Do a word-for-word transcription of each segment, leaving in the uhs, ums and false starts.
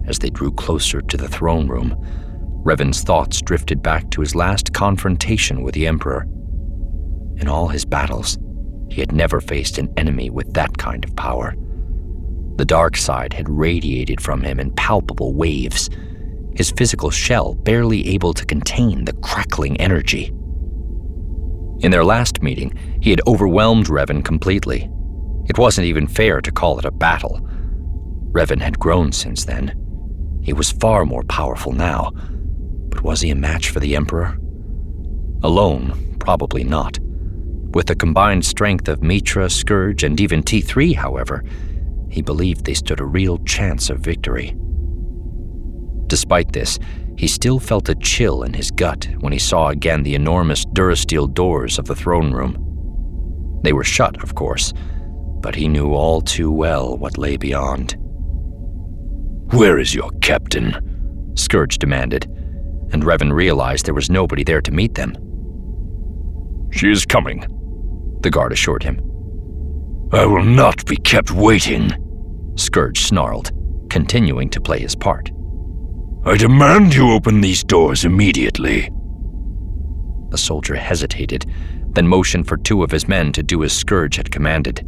As they drew closer to the throne room, Revan's thoughts drifted back to his last confrontation with the Emperor. In all his battles, he had never faced an enemy with that kind of power. The dark side had radiated from him in palpable waves, his physical shell barely able to contain the crackling energy. In their last meeting, he had overwhelmed Revan completely. It wasn't even fair to call it a battle. Revan had grown since then. He was far more powerful now, but was he a match for the Emperor? Alone, probably not. With the combined strength of Mitra, Scourge, and even T three, however, he believed they stood a real chance of victory. Despite this, he still felt a chill in his gut when he saw again the enormous durasteel doors of the throne room. They were shut, of course, but he knew all too well what lay beyond. "Where is your captain?" Scourge demanded, and Revan realized there was nobody there to meet them. "She is coming," the guard assured him. "I will not be kept waiting," Scourge snarled, continuing to play his part. "I demand you open these doors immediately." The soldier hesitated, then motioned for two of his men to do as Scourge had commanded.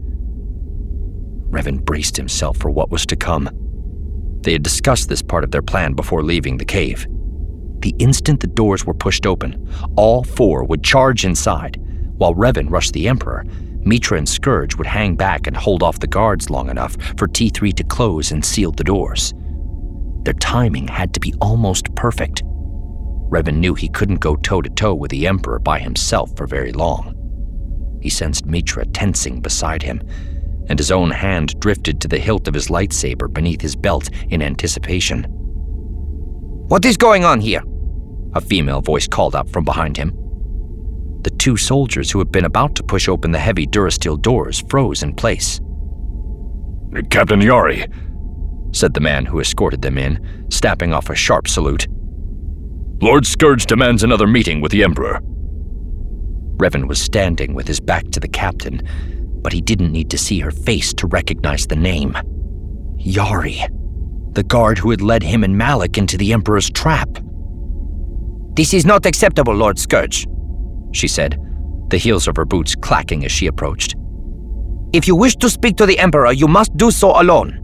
Revan braced himself for what was to come. They had discussed this part of their plan before leaving the cave. The instant the doors were pushed open, all four would charge inside. While Revan rushed the Emperor, Mitra and Scourge would hang back and hold off the guards long enough for T three to close and seal the doors. Their timing had to be almost perfect. Revan knew he couldn't go toe-to-toe with the Emperor by himself for very long. He sensed Mitra tensing beside him, and his own hand drifted to the hilt of his lightsaber beneath his belt in anticipation. "What is going on here?" a female voice called up from behind him. The two soldiers who had been about to push open the heavy durasteel doors froze in place. "Captain Yari," said the man who escorted them in, snapping off a sharp salute. "Lord Scourge demands another meeting with the Emperor." Revan was standing with his back to the captain, but he didn't need to see her face to recognize the name. Yari, the guard who had led him and Malak into the Emperor's trap. "This is not acceptable, Lord Scourge," she said, the heels of her boots clacking as she approached. "If you wish to speak to the Emperor, you must do so alone."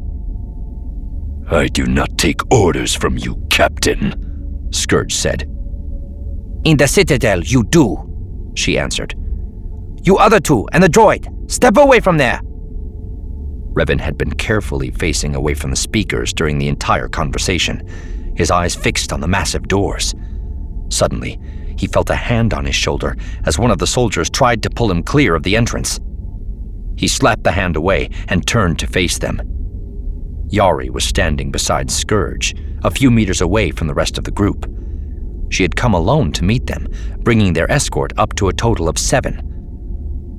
"I do not take orders from you, Captain," Scourge said. "In the Citadel, you do," she answered. "You other two and the droid, step away from there." Revan had been carefully facing away from the speakers during the entire conversation, his eyes fixed on the massive doors. Suddenly, he felt a hand on his shoulder as one of the soldiers tried to pull him clear of the entrance. He slapped the hand away and turned to face them. Yari was standing beside Scourge, a few meters away from the rest of the group. She had come alone to meet them, bringing their escort up to a total of seven,